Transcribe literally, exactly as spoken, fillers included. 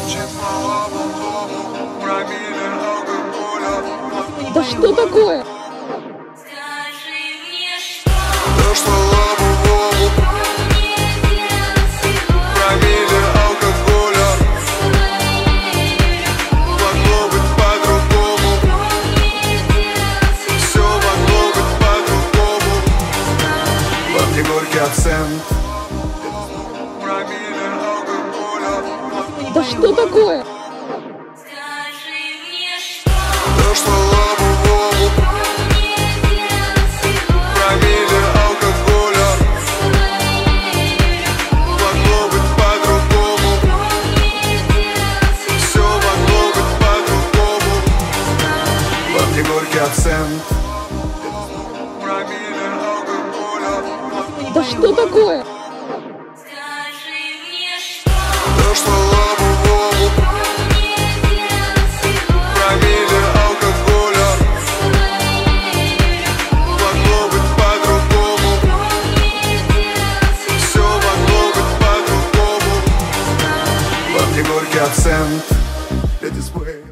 Да что такое? Горький абсент. Да что такое? Дошло лобовому промилле алкоголя. Могло быть по-другому. Все могло быть по-другому. Во мне горький абсент. Да что такое? Дошло лобовому промилле алкоголя. Могло быть по-другому. Все могло быть по-другому. Во мне горький абсент. Let this way.